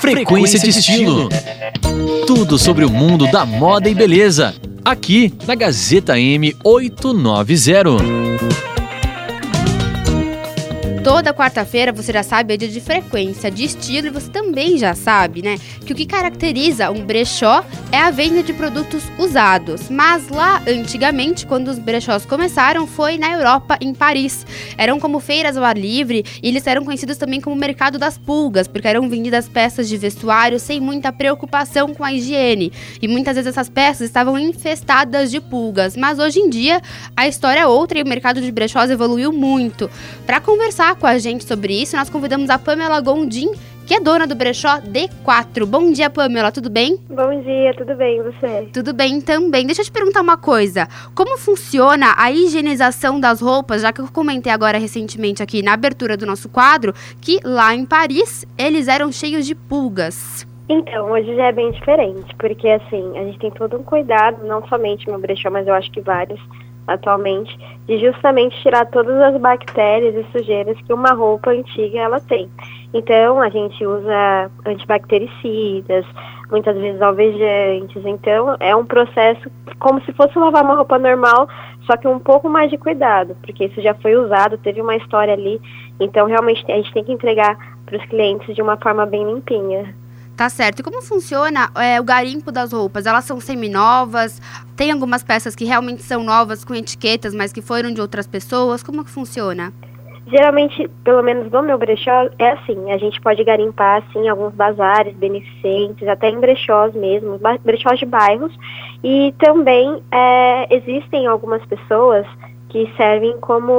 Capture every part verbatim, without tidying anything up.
Frequência de Estilo. Tudo sobre o mundo da moda e beleza. Aqui na Gazeta M oitocentos e noventa. Toda quarta-feira, você já sabe, é dia de frequência de estilo, e você também já sabe, né, que o que caracteriza um brechó é a venda de produtos usados. Mas lá, antigamente, quando os brechós começaram, foi na Europa, em Paris. Eram como feiras ao ar livre, e eles eram conhecidos também como mercado das pulgas, porque eram vendidas peças de vestuário sem muita preocupação com a higiene. E muitas vezes essas peças estavam infestadas de pulgas. Mas hoje em dia, a história é outra e o mercado de brechós evoluiu muito. Para conversar com a gente sobre isso, nós convidamos a Pamela Gondim, que é dona do brechó D quatro. Bom dia, Pamela, tudo bem? Bom dia, tudo bem, e você? Tudo bem também. Deixa eu te perguntar uma coisa. Como funciona a higienização das roupas, já que eu comentei agora recentemente aqui na abertura do nosso quadro, que lá em Paris eles eram cheios de pulgas. Então, hoje já é bem diferente, porque assim, a gente tem todo um cuidado, não somente no brechó, mas eu acho que vários atualmente, de justamente tirar todas as bactérias e sujeiras que uma roupa antiga ela tem. Então, a gente usa antibactericidas, muitas vezes alvejantes. Então, é um processo como se fosse lavar uma roupa normal, só que um pouco mais de cuidado, porque isso já foi usado, teve uma história ali. Então, realmente, a gente tem que entregar para os clientes de uma forma bem limpinha. Tá certo. E como funciona é, o garimpo das roupas? Elas são seminovas? Tem algumas peças que realmente são novas, com etiquetas, mas que foram de outras pessoas? Como que funciona? Geralmente, pelo menos no meu brechó, é assim. A gente pode garimpar, assim, alguns bazares beneficentes, até em brechós mesmo, brechós de bairros. E também é, existem algumas pessoas que servem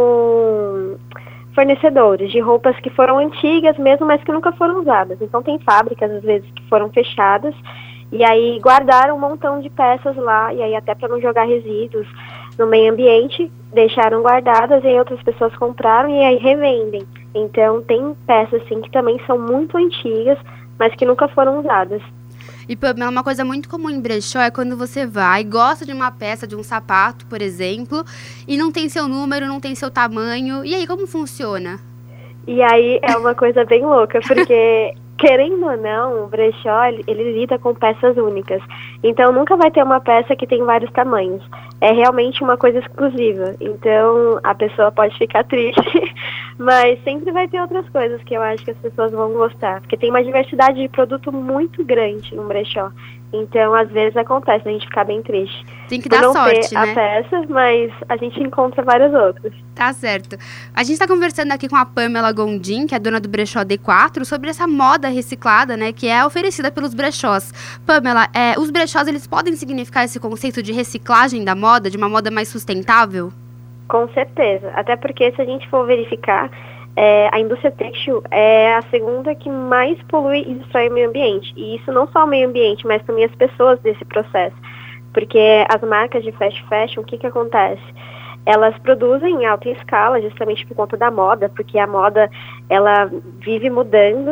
como fornecedores de roupas que foram antigas mesmo, mas que nunca foram usadas. Então tem fábricas, às vezes, que foram fechadas e aí guardaram um montão de peças lá, e aí até para não jogar resíduos no meio ambiente, deixaram guardadas, e aí outras pessoas compraram e aí revendem. Então tem peças assim que também são muito antigas, mas que nunca foram usadas. E Pamela, uma coisa muito comum em brechó é quando você vai, gosta de uma peça, de um sapato, por exemplo, e não tem seu número, não tem seu tamanho. E aí, como funciona? E aí é uma coisa bem louca, porque, querendo ou não, o brechó, ele, ele lida com peças únicas. Então, nunca vai ter uma peça que tem vários tamanhos. É realmente uma coisa exclusiva. Então, a pessoa pode ficar triste, mas sempre vai ter outras coisas que eu acho que as pessoas vão gostar. Porque tem uma diversidade de produto muito grande no brechó. Então, às vezes acontece a gente ficar bem triste. Tem que dar não sorte, ter né? a peça, mas a gente encontra várias outras. Tá certo. A gente tá conversando aqui com a Pamela Gondim, que é dona do brechó D quatro, sobre essa moda reciclada, né, que é oferecida pelos brechós. Pamela, é, os brechós, eles podem significar esse conceito de reciclagem da moda, de uma moda mais sustentável? Com certeza. Até porque, se a gente for verificar, É, a indústria têxtil é a segunda que mais polui e destrói o meio ambiente. E isso não só o meio ambiente, mas também as pessoas desse processo. Porque as marcas de fast fashion, o que que acontece? Elas produzem em alta escala, justamente por conta da moda, porque a moda, ela vive mudando,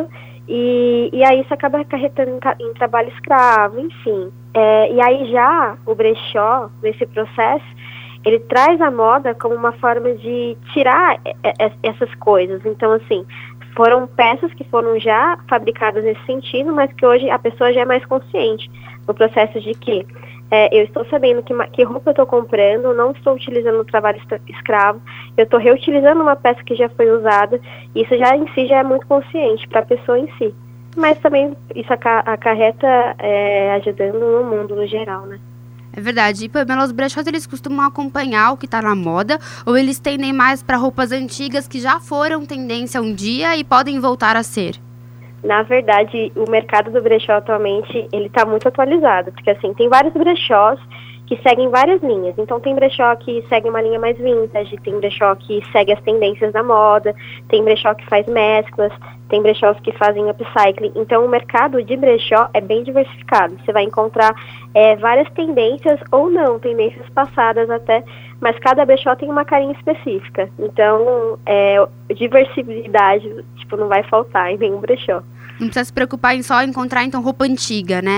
e, e aí isso acaba acarretando em, em trabalho escravo, enfim. É, e aí já o brechó, nesse processo, ele traz a moda como uma forma de tirar essas coisas. Então, assim, foram peças que foram já fabricadas nesse sentido, mas que hoje a pessoa já é mais consciente no processo de que é, eu estou sabendo que, que roupa eu estou comprando, não estou utilizando o trabalho escravo, eu estou reutilizando uma peça que já foi usada, e isso já em si já é muito consciente para a pessoa em si. Mas também isso acarreta é, ajudando no mundo no geral, né? É verdade. E, Pamela, os brechós, eles costumam acompanhar o que está na moda, ou eles tendem mais para roupas antigas que já foram tendência um dia e podem voltar a ser? Na verdade, o mercado do brechó atualmente, ele está muito atualizado, porque assim, tem vários brechós que seguem várias linhas. Então tem brechó que segue uma linha mais vintage, tem brechó que segue as tendências da moda, tem brechó que faz mesclas, tem brechós que fazem upcycling. Então o mercado de brechó é bem diversificado. Você vai encontrar é, várias tendências ou não, tendências passadas até, mas cada brechó tem uma carinha específica. Então é, diversidade tipo, não vai faltar em nenhum brechó. Não precisa se preocupar em só encontrar, então, roupa antiga, né?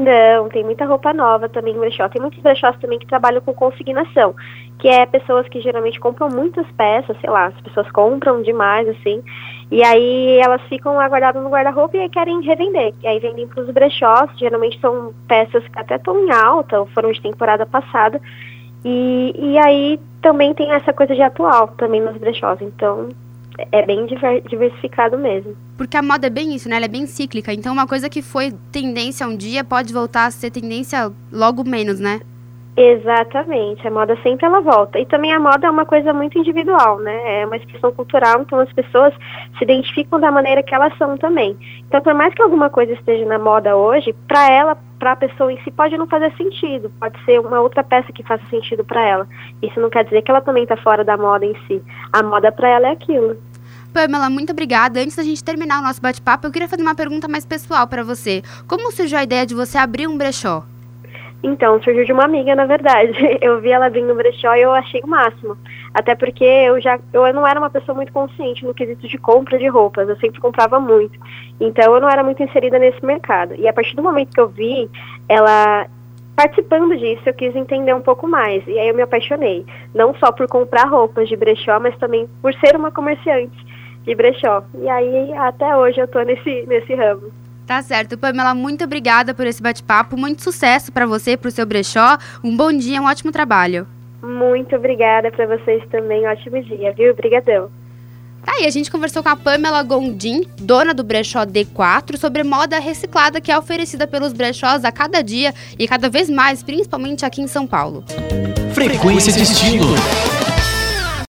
Não, tem muita roupa nova também no brechó. Tem muitos brechós também que trabalham com consignação, que é pessoas que geralmente compram muitas peças, sei lá, as pessoas compram demais, assim, e aí elas ficam lá guardadas no guarda-roupa e aí querem revender. E aí vendem para os brechós, geralmente são peças que até estão em alta, foram de temporada passada, e, e aí também tem essa coisa de atual também nos brechós, então é bem diver, diversificado mesmo. Porque a moda é bem isso, né? Ela é bem cíclica. Então, uma coisa que foi tendência um dia pode voltar a ser tendência logo menos, né? Exatamente. A moda sempre ela volta. E também a moda é uma coisa muito individual, né? É uma expressão cultural, então as pessoas se identificam da maneira que elas são também. Então, por mais que alguma coisa esteja na moda hoje, para ela, para a pessoa em si, pode não fazer sentido. Pode ser uma outra peça que faça sentido para ela. Isso não quer dizer que ela também está fora da moda em si. A moda para ela é aquilo. Pamela, muito obrigada. Antes da gente terminar o nosso bate-papo, eu queria fazer uma pergunta mais pessoal para você. Como surgiu a ideia de você abrir um brechó? Então, surgiu de uma amiga, na verdade. Eu vi ela abrindo um brechó e eu achei o máximo. Até porque eu já eu não era uma pessoa muito consciente no quesito de compra de roupas. Eu sempre comprava muito. Então, eu não era muito inserida nesse mercado. E a partir do momento que eu vi ela participando disso, eu quis entender um pouco mais. E aí eu me apaixonei. Não só por comprar roupas de brechó, mas também por ser uma comerciante de brechó. E aí, até hoje, eu tô nesse, nesse ramo. Tá certo. Pamela, muito obrigada por esse bate-papo. Muito sucesso para você, pro seu brechó. Um bom dia, um ótimo trabalho. Muito obrigada para vocês também. Um ótimo dia, viu? Obrigadão. Tá aí, a gente conversou com a Pamela Gondim, dona do brechó D quatro, sobre moda reciclada que é oferecida pelos brechós a cada dia e cada vez mais, principalmente aqui em São Paulo. Frequência de Estilo.